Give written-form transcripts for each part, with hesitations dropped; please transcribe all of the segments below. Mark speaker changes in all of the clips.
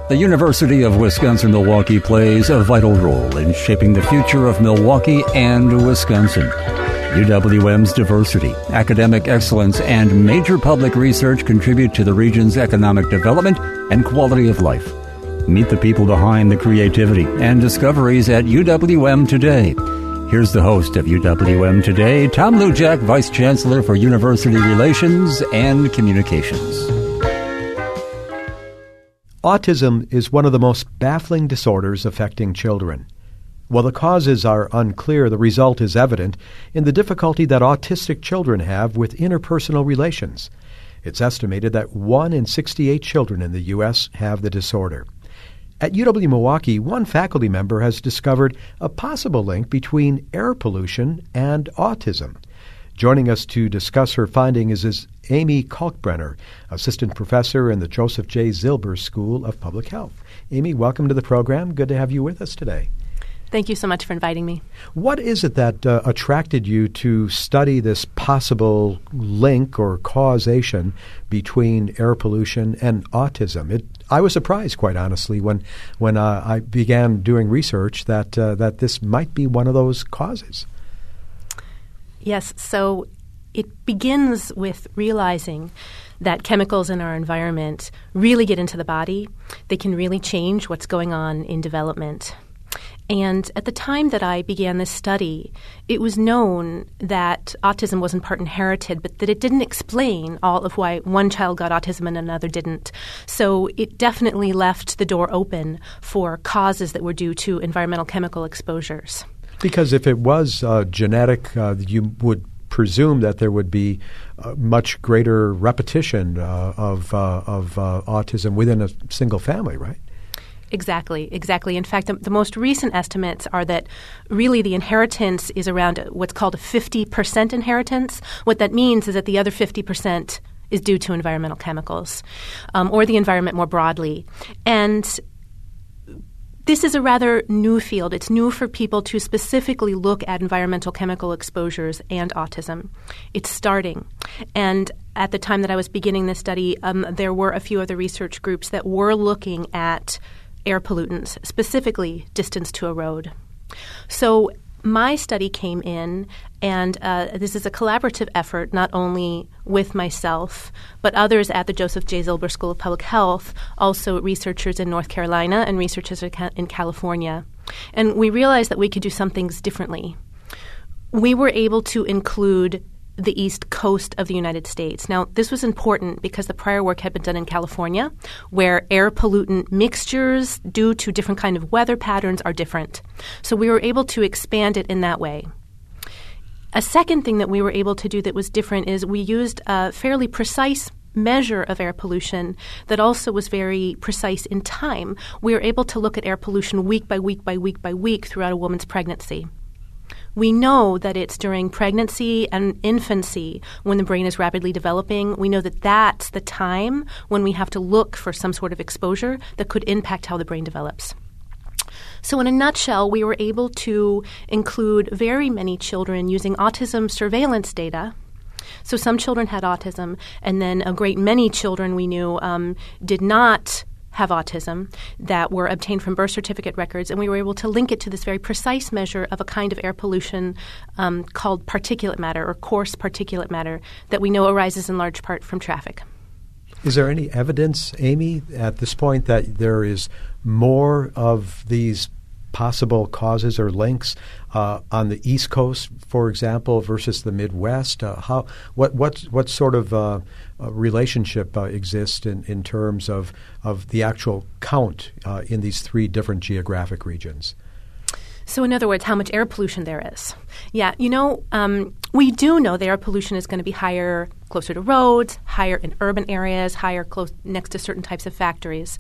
Speaker 1: The University of Wisconsin-Milwaukee plays a vital role in shaping the future of Milwaukee and Wisconsin. UWM's diversity, academic excellence, and major public research contribute to the region's economic development and quality of life. Meet the people behind the creativity and discoveries at UWM Today. Here's the host of UWM Today, Tom Lujack, Vice Chancellor for University Relations and Communications.
Speaker 2: Autism is one of the most baffling disorders affecting children. While the causes are unclear, the result is evident in the difficulty that autistic children have with interpersonal relations. It's estimated that 1 in 68 children in the U.S. have the disorder. At UW-Milwaukee, one faculty member has discovered a possible link between air pollution and autism. Joining us to discuss her finding is Amy Kalkbrenner, assistant professor in the Joseph J. Zilber School of Public Health. Amy, welcome to the program. Good to have you with us today.
Speaker 3: Thank you so much for inviting me.
Speaker 2: What is it that attracted you to study this possible link or causation between air pollution and autism? I was surprised, quite honestly, when I began doing research that this might be one of those causes.
Speaker 3: Yes, so it begins with realizing that chemicals in our environment really get into the body. They can really change what's going on in development. And at the time that I began this study, it was known that autism was in part inherited, but that it didn't explain all of why one child got autism and another didn't. So it definitely left the door open for causes that were due to environmental chemical exposures. Because
Speaker 2: if it was genetic, you would presume that there would be much greater repetition of autism within a single family, right?
Speaker 3: Exactly. In fact, the most recent estimates are that really the inheritance is around what's called a 50% inheritance. What that means is that the other 50% is due to environmental chemicals or the environment more broadly. And this is a rather new field. It's new for people to specifically look at environmental chemical exposures and autism. It's starting. And at the time that I was beginning this study, there were a few other research groups that were looking at air pollutants, specifically distance to a road. So my study came in, and this is a collaborative effort not only with myself, but others at the Joseph J. Zilber School of Public Health, also researchers in North Carolina and researchers in California. And we realized that we could do some things differently. We were able to include the East Coast of the United States. Now, this was important because the prior work had been done in California, where air pollutant mixtures due to different kind of weather patterns are different. So we were able to expand it in that way. A second thing that we were able to do that was different is we used a fairly precise measure of air pollution that also was very precise in time. We were able to look at air pollution week by week by week by week throughout a woman's pregnancy. We know that it's during pregnancy and infancy when the brain is rapidly developing. We know that that's the time when we have to look for some sort of exposure that could impact how the brain develops. So in a nutshell, we were able to include very many children using autism surveillance data. So some children had autism, and then a great many children we knew did not have autism that were obtained from birth certificate records, and we were able to link it to this very precise measure of a kind of air pollution called particulate matter or coarse particulate matter that we know arises in large part from traffic.
Speaker 2: Is there any evidence, Amy, at this point that there is more of these possible causes or links on the East Coast, for example, versus the Midwest? What sort of relationship exists in terms of the actual count in these three different geographic regions?
Speaker 3: So in other words, how much air pollution there is. Yeah, we do know that air pollution is going to be higher closer to roads, higher in urban areas, higher close next to certain types of factories.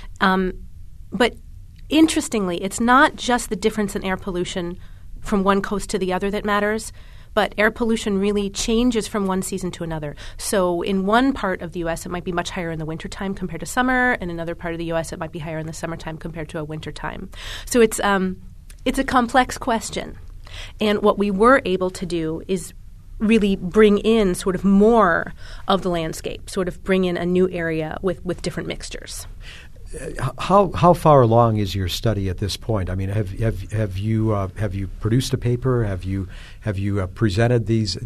Speaker 3: But interestingly, it's not just the difference in air pollution from one coast to the other that matters, but air pollution really changes from one season to another. So in one part of the U.S., it might be much higher in the wintertime compared to summer. In another part of the U.S., it might be higher in the summertime compared to a wintertime. So it's a complex question. And what we were able to do is really bring in sort of more of the landscape, sort of bring in a new area with different mixtures.
Speaker 2: How far along is your study at this point? I mean, have you produced a paper? Have you presented these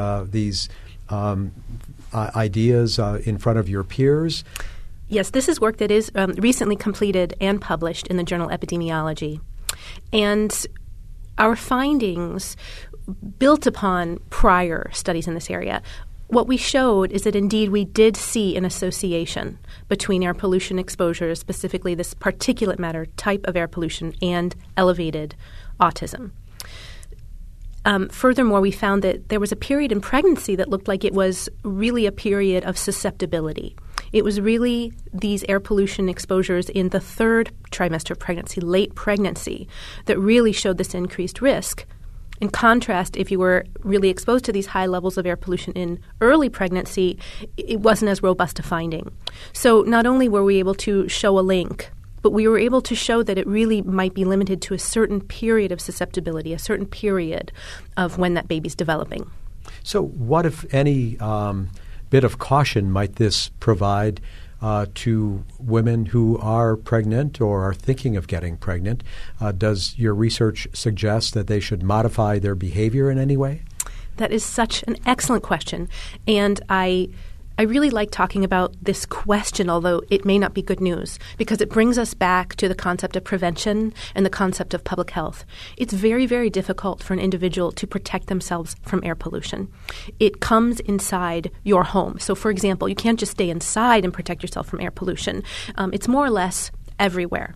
Speaker 2: ideas in front of your peers?
Speaker 3: Yes, this is work that is recently completed and published in the journal Epidemiology. And our findings built upon prior studies in this area. What we showed is that indeed we did see an association between air pollution exposure, specifically this particulate matter type of air pollution, and elevated autism. Furthermore, we found that there was a period in pregnancy that looked like it was really a period of susceptibility. It was really these air pollution exposures in the third trimester of pregnancy, late pregnancy, that really showed this increased risk. In contrast, if you were really exposed to these high levels of air pollution in early pregnancy, it wasn't as robust a finding. So not only were we able to show a link, but we were able to show that it really might be limited to a certain period of susceptibility, a certain period of when that baby's developing.
Speaker 2: So what, if any, bit of caution might this provide to women who are pregnant or are thinking of getting pregnant? Does your research suggest that they should modify their behavior in any way?
Speaker 3: That is such an excellent question. And I really like talking about this question, although it may not be good news, because it brings us back to the concept of prevention and the concept of public health. It's very, very difficult for an individual to protect themselves from air pollution. It comes inside your home. So, for example, you can't just stay inside and protect yourself from air pollution. It's more or less everywhere.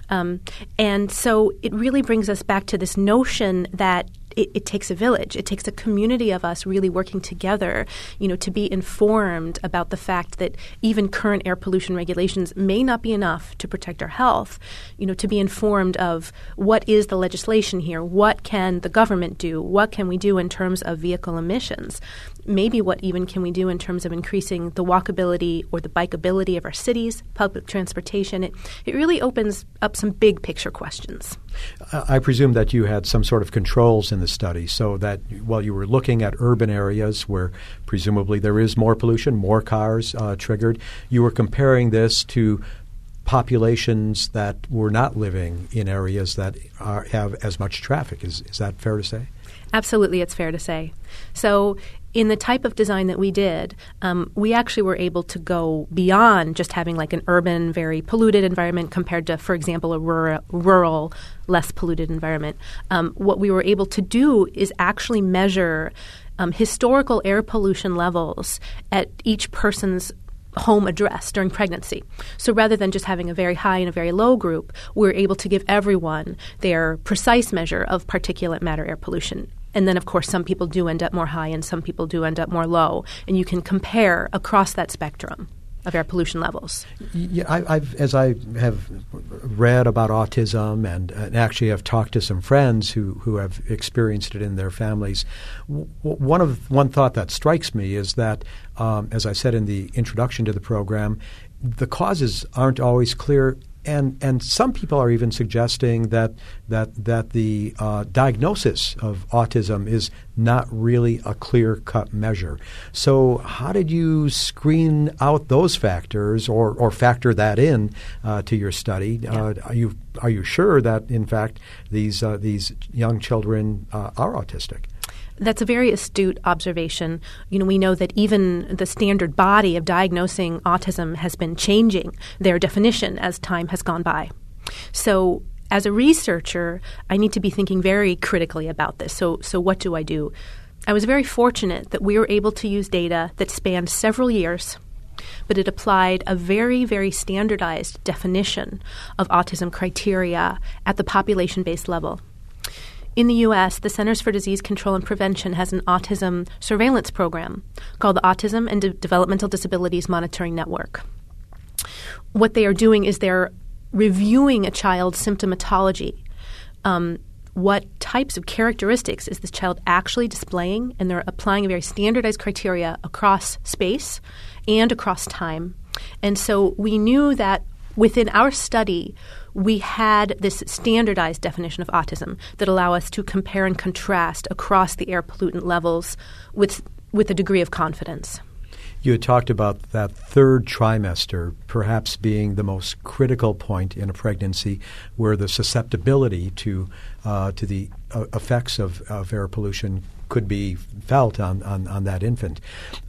Speaker 3: And so it really brings us back to this notion that it takes a village. It takes a community of us really working together, to be informed about the fact that even current air pollution regulations may not be enough to protect our health, to be informed of what is the legislation here, what can the government do, what can we do in terms of vehicle emissions, maybe what even can we do in terms of increasing the walkability or the bikeability of our cities, public transportation. It really opens up some big picture questions.
Speaker 2: I presume that you had some sort of controls in the study, so that while you were looking at urban areas where presumably there is more pollution, more cars triggered, you were comparing this to populations that were not living in areas that have as much traffic. Is that fair to say?
Speaker 3: Absolutely, it's fair to say. So in the type of design that we did, we actually were able to go beyond just having like an urban, very polluted environment compared to, for example, a rural, less polluted environment. What we were able to do is actually measure historical air pollution levels at each person's home address during pregnancy. So rather than just having a very high and a very low group, we're able to give everyone their precise measure of particulate matter air pollution. And then, of course, some people do end up more high and some people do end up more low. And you can compare across that spectrum of air pollution levels.
Speaker 2: Yeah, as I have read about autism and actually have talked to some friends who have experienced it in their families, one thought that strikes me is that, as I said in the introduction to the program, the causes aren't always clear. And some people are even suggesting that the diagnosis of autism is not really a clear-cut measure. So how did you screen out those factors or factor that in to your study?
Speaker 3: Yeah.
Speaker 2: Are you sure that, in fact, these young children are autistic?
Speaker 3: That's a very astute observation. We know that even the standard body of diagnosing autism has been changing their definition as time has gone by. So as a researcher, I need to be thinking very critically about this. So what do? I was very fortunate that we were able to use data that spanned several years, but it applied a very, very standardized definition of autism criteria at the population-based level. In the U.S., the Centers for Disease Control and Prevention has an autism surveillance program called the Autism and Developmental Disabilities Monitoring Network. What they are doing is they're reviewing a child's symptomatology. What types of characteristics is this child actually displaying? And they're applying a very standardized criteria across space and across time. And so we knew that within our study, we had this standardized definition of autism that allow us to compare and contrast across the air pollutant levels with a degree of confidence.
Speaker 2: You had talked about that third trimester perhaps being the most critical point in a pregnancy where the susceptibility to the effects of air pollution could be felt on that infant.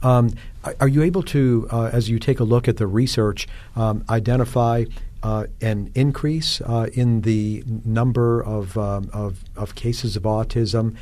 Speaker 2: Are you able to, as you take a look at the research, identify an increase in the number of cases of autism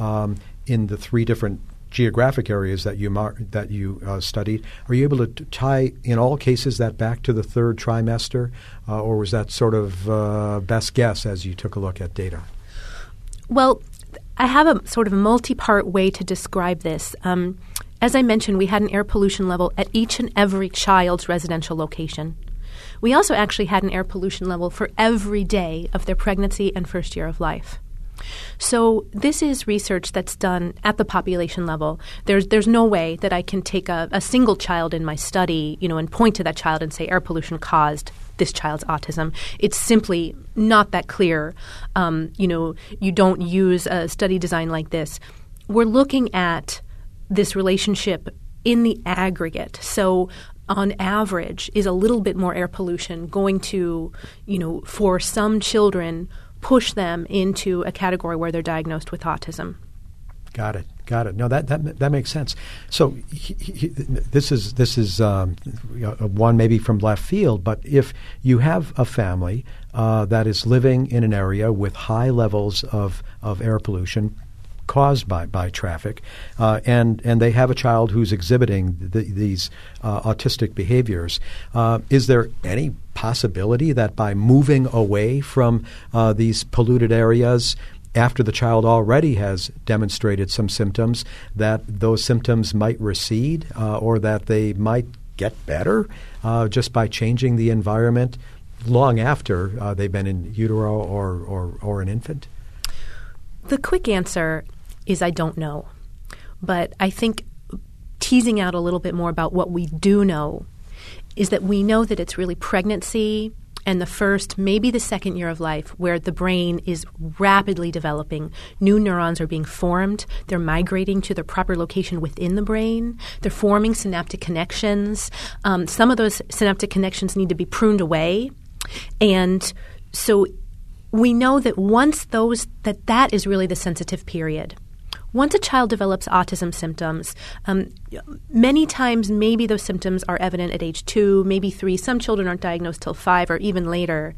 Speaker 2: in the three different geographic areas that you studied? Are you able to tie in all cases that back to the third trimester, or was that sort of best guess as you took a look at data?
Speaker 3: Well, I have a sort of multi-part way to describe this. As I mentioned, we had an air pollution level at each and every child's residential location. We also actually had an air pollution level for every day of their pregnancy and first year of life. So this is research that's done at the population level. There's no way that I can take a single child in my study, and point to that child and say air pollution caused this child's autism. It's simply not that clear. You don't use a study design like this. We're looking at this relationship in the aggregate. So on average, is a little bit more air pollution going to, for some children, push them into a category where they're diagnosed with autism?
Speaker 2: Got it. No, that makes sense. So this is one maybe from left field, but if you have a family that is living in an area with high levels of air pollution caused by traffic, and they have a child who's exhibiting these autistic behaviors, is there any possibility that by moving away from these polluted areas after the child already has demonstrated some symptoms, that those symptoms might recede or that they might get better just by changing the environment long after they've been in utero or an infant?
Speaker 3: The quick answer is I don't know. But I think teasing out a little bit more about what we do know is that we know that it's really pregnancy and the first, maybe the second year of life where the brain is rapidly developing. New neurons are being formed. They're migrating to their proper location within the brain. They're forming synaptic connections. Some of those synaptic connections need to be pruned away. And so we know that once that is really the sensitive period. Once a child develops autism symptoms, many times maybe those symptoms are evident at age 2, maybe 3. Some children aren't diagnosed till 5 or even later.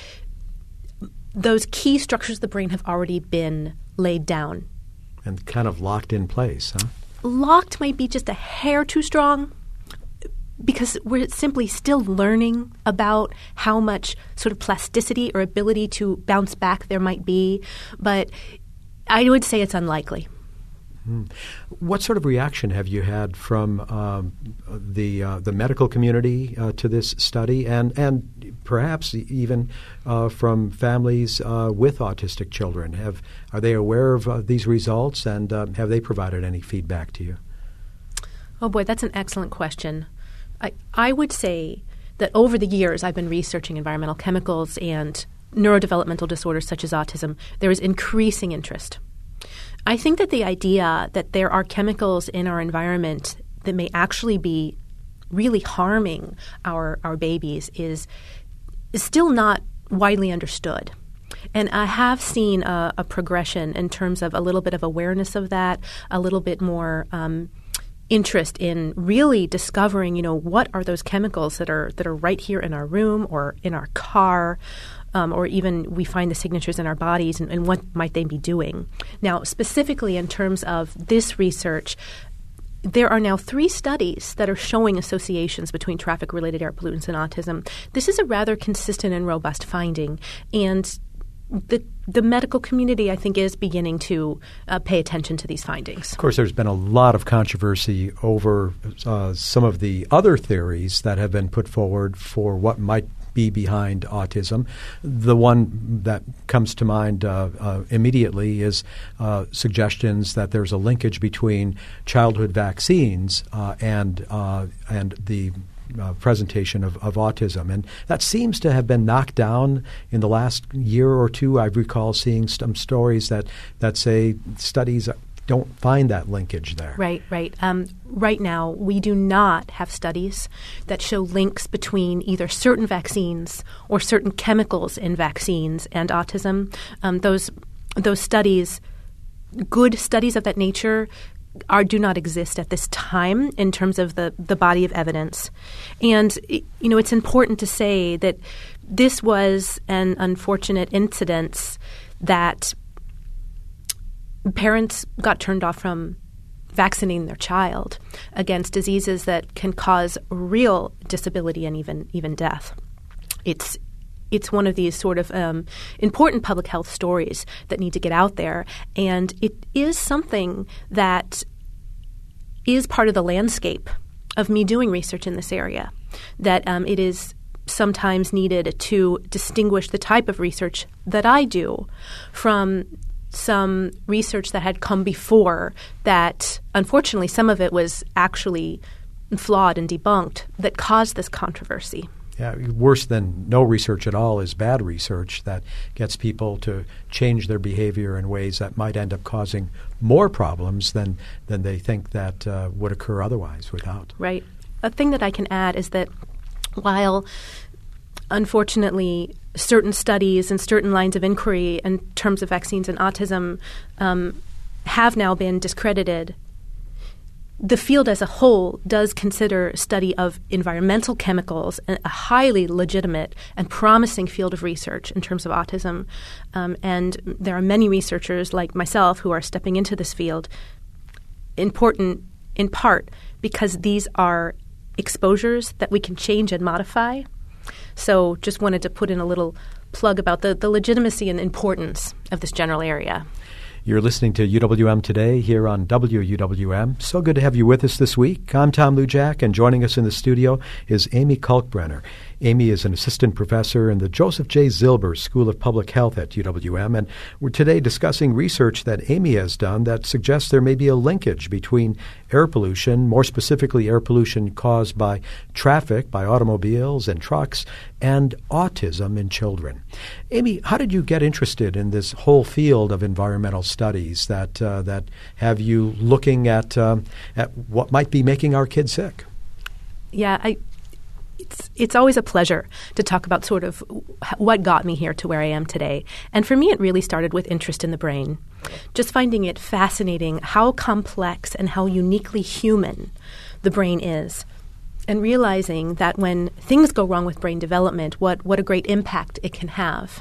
Speaker 3: Those key structures of the brain have already been laid down.
Speaker 2: And kind of locked in place, huh?
Speaker 3: Locked might be just a hair too strong because we're simply still learning about how much sort of plasticity or ability to bounce back there might be. But I would say it's unlikely.
Speaker 2: What sort of reaction have you had from the medical community to this study, and perhaps even from families with autistic children? Are they aware of these results, and have they provided any feedback to you?
Speaker 3: Oh boy, that's an excellent question. I would say that over the years I've been researching environmental chemicals and neurodevelopmental disorders such as autism. There is increasing interest. I think that the idea that there are chemicals in our environment that may actually be really harming our babies is still not widely understood. And I have seen a progression in terms of a little bit of awareness of that, a little bit more interest in really discovering, what are those chemicals that are right here in our room or in our car, or even we find the signatures in our bodies, and what might they be doing. Now, specifically in terms of this research, there are now 3 studies that are showing associations between traffic-related air pollutants and autism. This is a rather consistent and robust finding, and the medical community, I think, is beginning to pay attention to these findings.
Speaker 2: Of course, there's been a lot of controversy over some of the other theories that have been put forward for what might be behind autism. The one that comes to mind immediately is suggestions that there's a linkage between childhood vaccines and the presentation of autism. And that seems to have been knocked down in the last year or two. I recall seeing some stories that say studies don't find that linkage there.
Speaker 3: Right. Right now, we do not have studies that show links between either certain vaccines or certain chemicals in vaccines and autism. Those studies, good studies of that nature, do not exist at this time in terms of the body of evidence. And, it's important to say that this was an unfortunate incident that parents got turned off from vaccinating their child against diseases that can cause real disability and even death. It's one of these sort of important public health stories that need to get out there, and it is something that is part of the landscape of me doing research in this area, that it is sometimes needed to distinguish the type of research that I do from some research that had come before that, unfortunately, some of it was actually flawed and debunked that caused this controversy.
Speaker 2: Yeah, worse than no research at all is bad research that gets people to change their behavior in ways that might end up causing more problems than they think that would occur otherwise without.
Speaker 3: Right. A thing that I can add is that while unfortunately certain studies and certain lines of inquiry in terms of vaccines and autism have now been discredited, the field as a whole does consider study of environmental chemicals a highly legitimate and promising field of research in terms of autism. And there are many researchers like myself who are stepping into this field, important in part because these are exposures that we can change and modify. So just wanted to put in a little plug about the legitimacy and importance of this general area.
Speaker 2: You're listening to UWM Today here on WUWM. So good to have you with us this week. I'm Tom Lujack, and joining us in the studio is Amy Kalkbrenner. Amy is an assistant professor in the Joseph J. Zilber School of Public Health at UWM, and we're today discussing research that Amy has done that suggests there may be a linkage between air pollution, more specifically air pollution caused by traffic, by automobiles and trucks, and autism in children. Amy, how did you get interested in this whole field of environmental studies that have you looking at what might be making our kids sick?
Speaker 3: Yeah, It's always a pleasure to talk about sort of what got me here to where I am today. And for me, it really started with interest in the brain, just finding it fascinating how complex and how uniquely human the brain is, and realizing that when things go wrong with brain development, what a great impact it can have.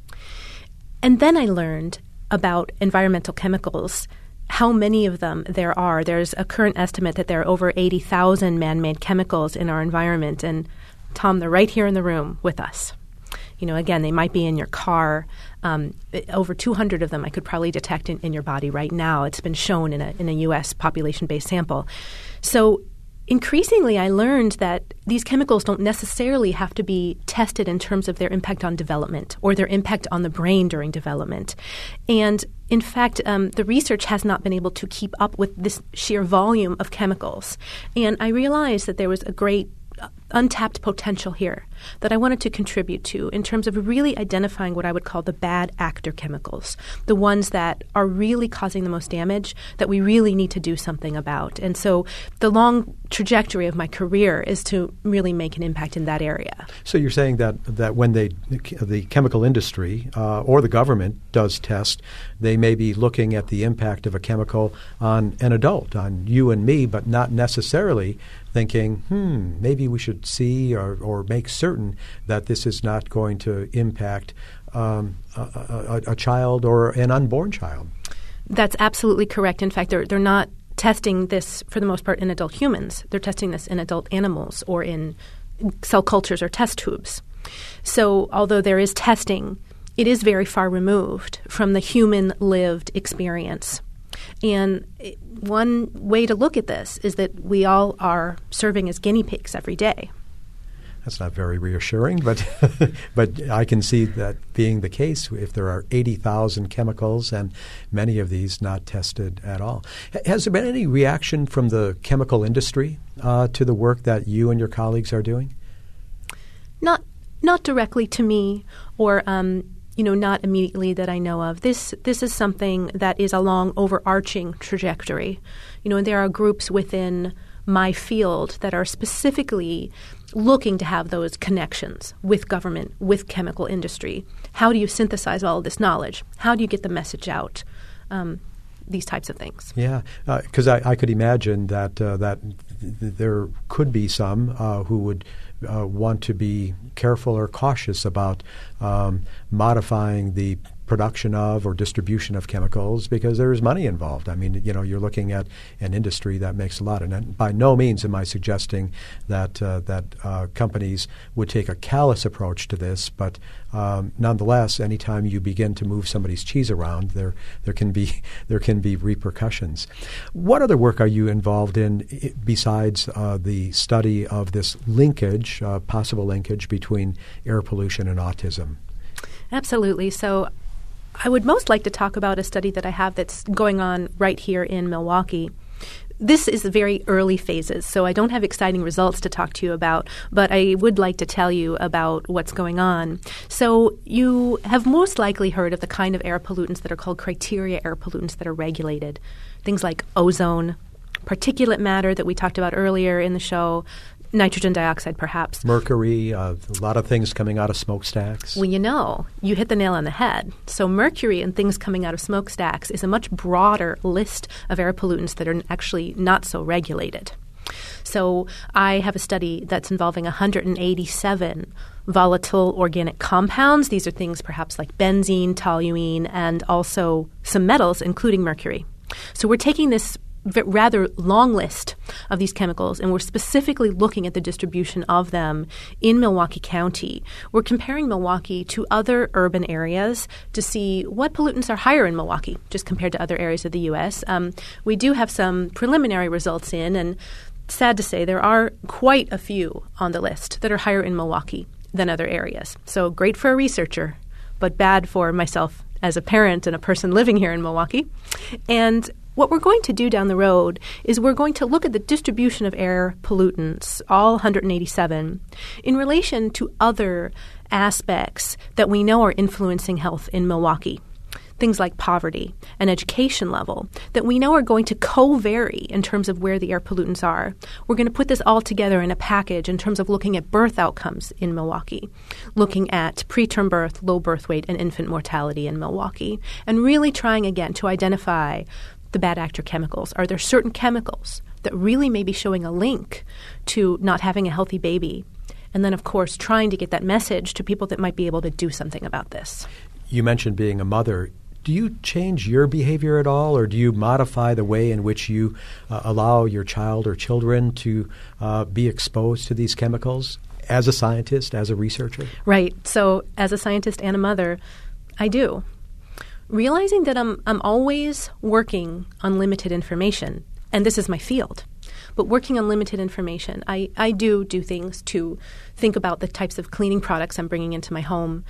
Speaker 3: And then I learned about environmental chemicals, how many of them there are. There's a current estimate that there are over 80,000 man-made chemicals in our environment. And Tom, they're right here in the room with us. Again, they might be in your car. Over 200 of them I could probably detect in your body right now. It's been shown in a U.S. population-based sample. So increasingly, I learned that these chemicals don't necessarily have to be tested in terms of their impact on development or their impact on the brain during development. And in fact, the research has not been able to keep up with this sheer volume of chemicals. And I realized that there was a great untapped potential here that I wanted to contribute to in terms of really identifying what I would call the bad actor chemicals, the ones that are really causing the most damage that we really need to do something about. And so the long trajectory of my career is to really make an impact in that area.
Speaker 2: So you're saying that when the chemical industry or the government does test, they may be looking at the impact of a chemical on an adult, on you and me, but not necessarily thinking, maybe we should see or make certain that this is not going to impact a child or an unborn child.
Speaker 3: That's absolutely correct. In fact, they're not testing this, for the most part, in adult humans. They're testing this in adult animals or in cell cultures or test tubes. So although there is testing, it is very far removed from the human lived experience. And one way to look at this is that we all are serving as guinea pigs every day.
Speaker 2: That's not very reassuring, but I can see that being the case if there are 80,000 chemicals and many of these not tested at all. Has there been any reaction from the chemical industry to the work that you and your colleagues are doing?
Speaker 3: Not directly to me or Not immediately that I know of. This is something that is a long, overarching trajectory. And there are groups within my field that are specifically looking to have those connections with government, with chemical industry. How do you synthesize all of this knowledge? How do you get the message out? These types of things.
Speaker 2: Yeah, because I could imagine that there could be some who would want to be careful or cautious about modifying the production of or distribution of chemicals because there's money involved. I mean, you're looking at an industry that makes a lot. And by no means am I suggesting that companies would take a callous approach to this, but nonetheless, anytime you begin to move somebody's cheese around, there can be repercussions. What other work are you involved in besides the study of this linkage, possible linkage between air pollution and autism?
Speaker 3: Absolutely. So I would most like to talk about a study that I have that's going on right here in Milwaukee. This is very early phases, so I don't have exciting results to talk to you about, but I would like to tell you about what's going on. So you have most likely heard of the kind of air pollutants that are called criteria air pollutants that are regulated. Things like ozone, particulate matter that we talked about earlier in the show, nitrogen dioxide perhaps.
Speaker 2: Mercury, a lot of things coming out of smokestacks.
Speaker 3: Well, you hit the nail on the head. So mercury and things coming out of smokestacks is a much broader list of air pollutants that are actually not so regulated. So I have a study that's involving 187 volatile organic compounds. These are things perhaps like benzene, toluene, and also some metals, including mercury. So we're taking this rather long list of these chemicals, and we're specifically looking at the distribution of them in Milwaukee County. We're comparing Milwaukee to other urban areas to see what pollutants are higher in Milwaukee, just compared to other areas of the U.S. We do have some preliminary results in, and sad to say, there are quite a few on the list that are higher in Milwaukee than other areas. So great for a researcher, but bad for myself as a parent and a person living here in Milwaukee. And what we're going to do down the road is we're going to look at the distribution of air pollutants, all 187, in relation to other aspects that we know are influencing health in Milwaukee. Things like poverty and education level that we know are going to co-vary in terms of where the air pollutants are. We're going to put this all together in a package in terms of looking at birth outcomes in Milwaukee, looking at preterm birth, low birth weight, and infant mortality in Milwaukee, and really trying again to identify the bad actor chemicals. Are there certain chemicals that really may be showing a link to not having a healthy baby? And then, of course, trying to get that message to people that might be able to do something about this.
Speaker 2: You mentioned being a mother. Do you change your behavior at all, or do you modify the way in which you allow your child or children to be exposed to these chemicals as a scientist, as a researcher?
Speaker 3: Right. So as a scientist and a mother, I do. Realizing that I'm always working on limited information, and this is my field, but working on limited information, I do things to think about the types of cleaning products I'm bringing into my home,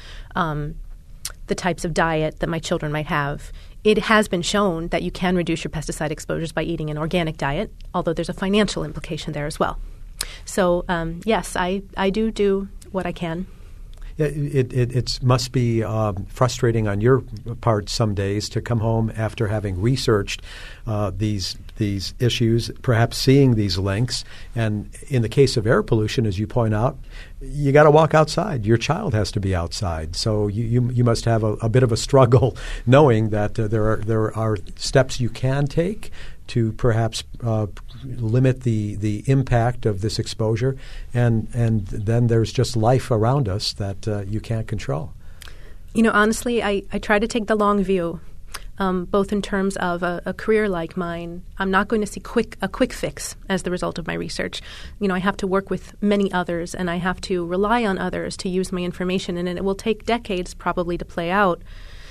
Speaker 3: the types of diet that my children might have. It has been shown that you can reduce your pesticide exposures by eating an organic diet, although there's a financial implication there as well. So, yes, I do what I can.
Speaker 2: It must be frustrating on your part some days to come home after having researched these issues, perhaps seeing these links. And in the case of air pollution, as you point out, you got to walk outside. Your child has to be outside. So you must have a bit of a struggle knowing that there are steps you can take to perhaps limit the impact of this exposure, and then there's just life around us that you can't control.
Speaker 3: Honestly, I try to take the long view, both in terms of a career like mine. I'm not going to see a quick fix as the result of my research. I have to work with many others, and I have to rely on others to use my information, and it will take decades probably to play out.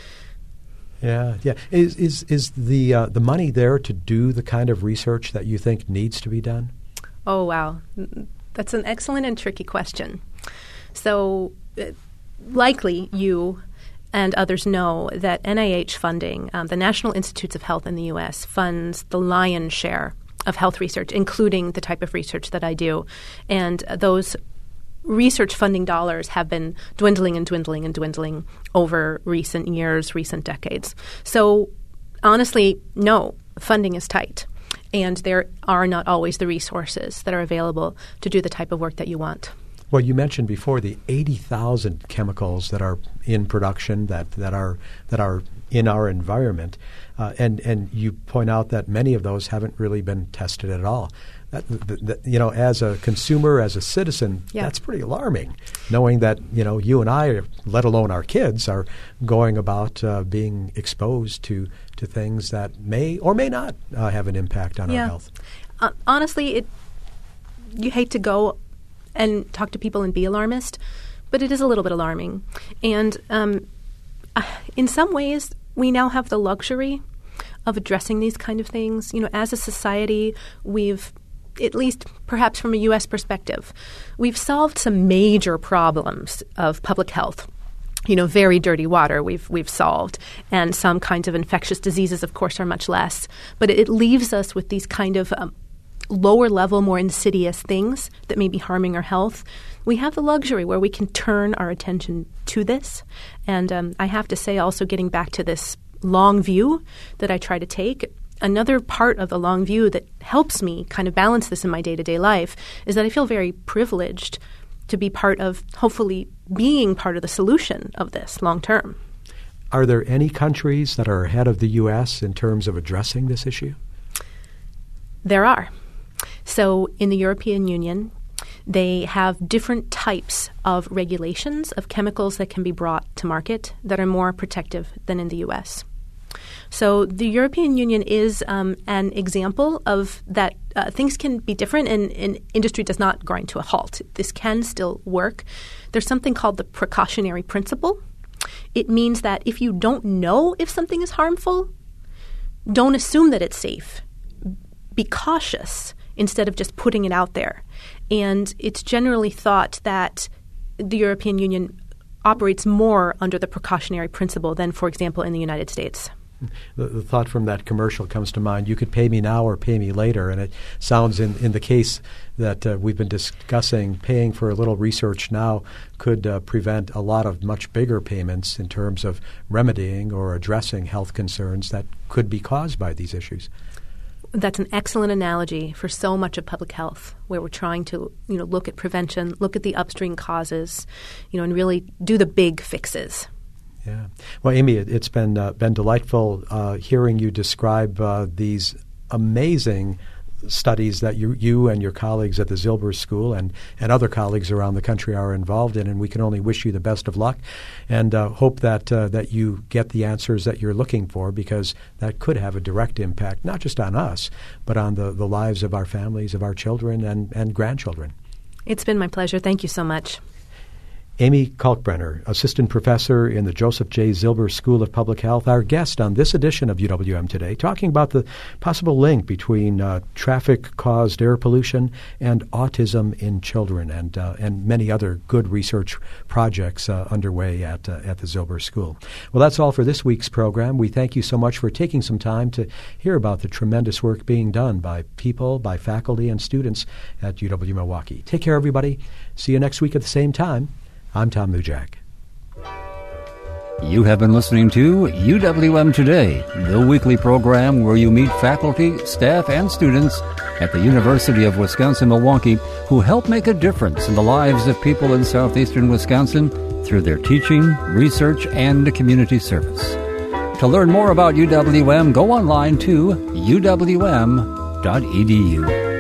Speaker 2: Yeah. Is the money there to do the kind of research that you think needs to be done?
Speaker 3: Oh, wow. That's an excellent and tricky question. So likely you and others know that NIH funding, the National Institutes of Health in the U.S., funds the lion's share of health research, including the type of research that I do. And those research funding dollars have been dwindling and dwindling and dwindling over recent years, recent decades. So honestly, no, funding is tight. And there are not always the resources that are available to do the type of work that you want.
Speaker 2: Well, you mentioned before the 80,000 chemicals that are in production that are in our environment, and you point out that many of those haven't really been tested at all. As a consumer, as a citizen, that's pretty alarming, knowing that you and I, let alone our kids, are going about being exposed to things that may or may not have an impact on our health.
Speaker 3: Honestly, you hate to go and talk to people and be alarmist, but it is a little bit alarming. And in some ways, we now have the luxury of addressing these kind of things. As a society, we've, at least perhaps from a U.S. perspective, we've solved some major problems of public health. Very dirty water we've solved, and some kinds of infectious diseases, of course, are much less. But it leaves us with these kind of lower level, more insidious things that may be harming our health. We have the luxury where we can turn our attention to this. And I have to say, also getting back to this long view that I try to take, another part of the long view that helps me kind of balance this in my day-to-day life is that I feel very privileged to be part of, hopefully, being part of the solution of this long term.
Speaker 2: Are there any countries that are ahead of the U.S. in terms of addressing this issue?
Speaker 3: There are. So in the European Union, they have different types of regulations of chemicals that can be brought to market that are more protective than in the U.S. So the European Union is an example of that things can be different and industry does not grind to a halt. This can still work. There's something called the precautionary principle. It means that if you don't know if something is harmful, don't assume that it's safe. Be cautious instead of just putting it out there. And it's generally thought that the European Union operates more under the precautionary principle than, for example, in the United States.
Speaker 2: The thought from that commercial comes to mind, you could pay me now or pay me later. And it sounds in the case that we've been discussing, paying for a little research now could prevent a lot of much bigger payments in terms of remedying or addressing health concerns that could be caused by these issues.
Speaker 3: That's an excellent analogy for so much of public health, where we're trying to, look at prevention, look at the upstream causes, and really do the big fixes.
Speaker 2: Yeah. Well, Amy, it's been delightful hearing you describe these amazing studies that you and your colleagues at the Zilber School and other colleagues around the country are involved in, and we can only wish you the best of luck and hope that you get the answers that you're looking for, because that could have a direct impact, not just on us, but on the lives of our families, of our children and grandchildren.
Speaker 3: It's been my pleasure. Thank you so much.
Speaker 2: Amy Kalkbrenner, Assistant Professor in the Joseph J. Zilber School of Public Health, our guest on this edition of UWM Today, talking about the possible link between traffic-caused air pollution and autism in children, and many other good research projects underway at the Zilber School. Well, that's all for this week's program. We thank you so much for taking some time to hear about the tremendous work being done by people, by faculty, and students at UW-Milwaukee. Take care, everybody. See you next week at the same time. I'm Tom Mujak.
Speaker 1: You have been listening to UWM Today, the weekly program where you meet faculty, staff, and students at the University of Wisconsin-Milwaukee who help make a difference in the lives of people in southeastern Wisconsin through their teaching, research, and community service. To learn more about UWM, go online to uwm.edu.